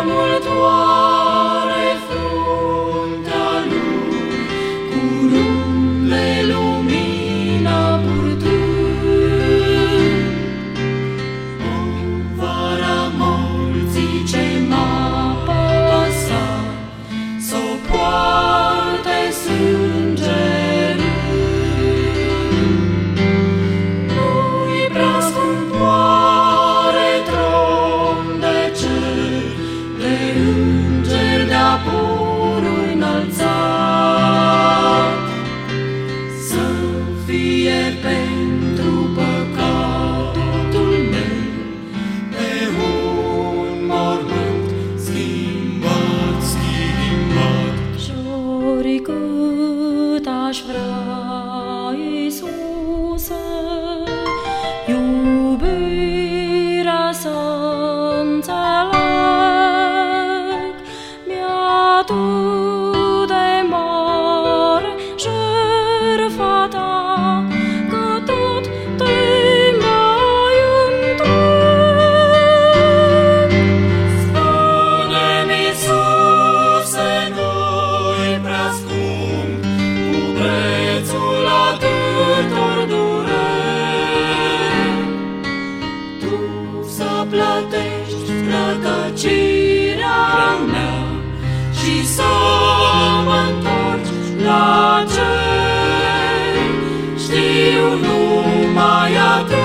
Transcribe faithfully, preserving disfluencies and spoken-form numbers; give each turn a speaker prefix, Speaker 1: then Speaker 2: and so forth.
Speaker 1: mult oare fruntea lui, curând de lumină purtând. Povara morții ce m-a păsat, s-o poarte sângerând. Nu-i prea scump oare tron de cer, de înger de-a purul înălțat, să fie pentru păcatul meu pe un mormânt schimbat, schimbat. Și-ori cât aș vrea, Iisuse, iubirea să înțeleg, mi-atât de mare jertfa ta, că tot te mai întreg. Spune-mi, Iisuse, nu-i prea scump, cu prețul atâtor dureri, tu să plătești rătăcirea mea și să mă întorci la cer. Știu numai atât,